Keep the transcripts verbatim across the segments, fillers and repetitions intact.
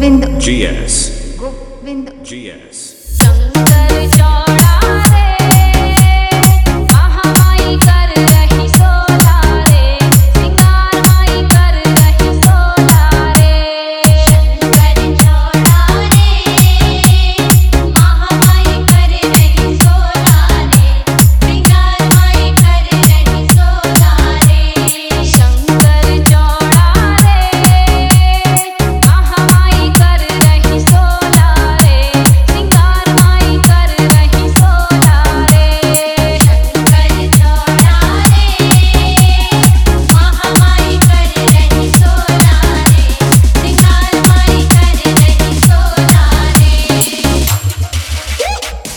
Govind G S Govind G S Shankar चौड़ा रे महामाई कर रही सोला रे सिंगार माई कर रही सोला रे शंकर चौड़ा रे महामाई कर रही सोला रे सिंगार माई कर रही सोला रे शंकर चौड़ा रे महामाई कर रही सोला रे सिंगार माई कर रही सोला रे शंकर चौड़ा रे महामाई कर रही सोला रे सिंगार माई कर रही सोला रे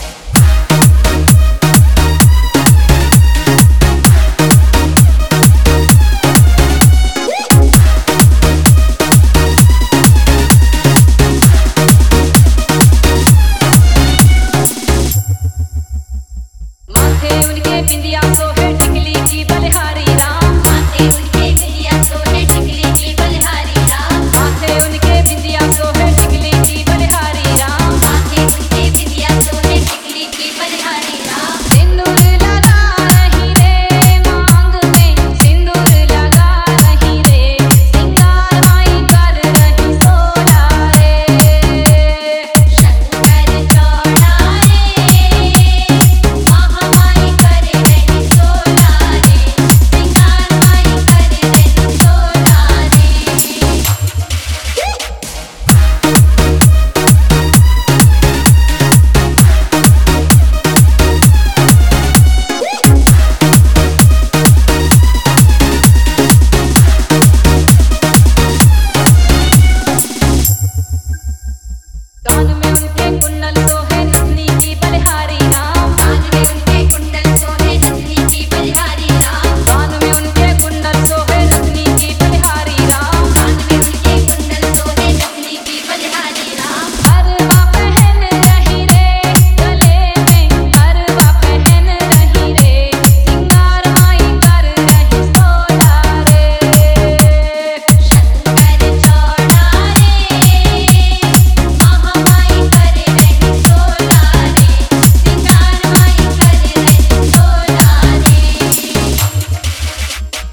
माथे उनके बिंदिया सोहे टिकली की बलिहारी राम माथे उनके बिंदिया सोहे टिकली की बलिहारी राम माथे उनके बिंदिया सोहे टिकली की बलिहारी राम माथे उनके बिंदिया सोहे टिकली की बलिहारी राम सिंदूर लगा रही रे मांग में सिंदूर लगा रही रे सिंगार माई कर रही सोला रे शंकर चौड़ा रे महामाई कर रही सोला रे सिंगार माई कर रही सोला कान में उनके कुंडल सोहे नथनी की बलिहारी राम कान में उनके कुंडल सोहे नथनी की बलिहारी राम कान में उनके कुंडल सोहे नथनी की बलिहारी राम कान में उनके कुंडल सोहे नथनी की बलिहारी राम हरवा पहन रही रे गले में हरवा पहन रही रे सिंगार माई कर रही सोला रे शंकर चौड़ा रे महामाई कर रही सोला रे सिंगार माई कर रही सोला रे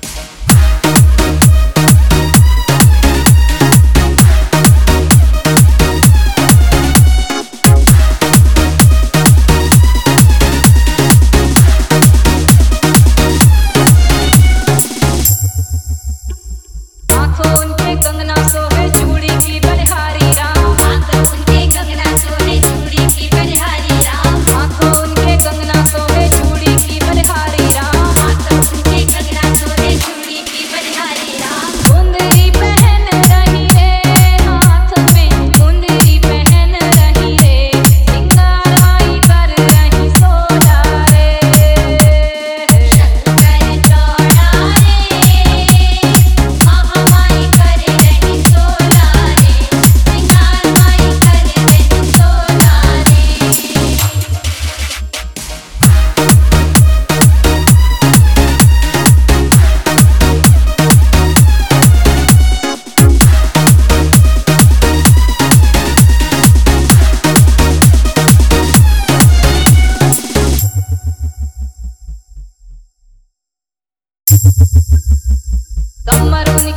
आंखों उनके कंगना सोहे चूड़ी की बलिहारी राम आंखों उनके कंगना सोहे चूड़ी की बलिहारी राम आंखों उनके कंगना सोहे चूड़ी की बलिहारी राम आंखों उनके कंगना सोहे चूड़ी की बलिहारी राम मुंदरी पहन रही रे हाथ में मुंदरी पहन रही रे सिंगार माई कर रही सोला रे शंकर चौड़ा रे महामाई कर रही सोला रे सिंगार माई कर रही सोला रे कमर उनके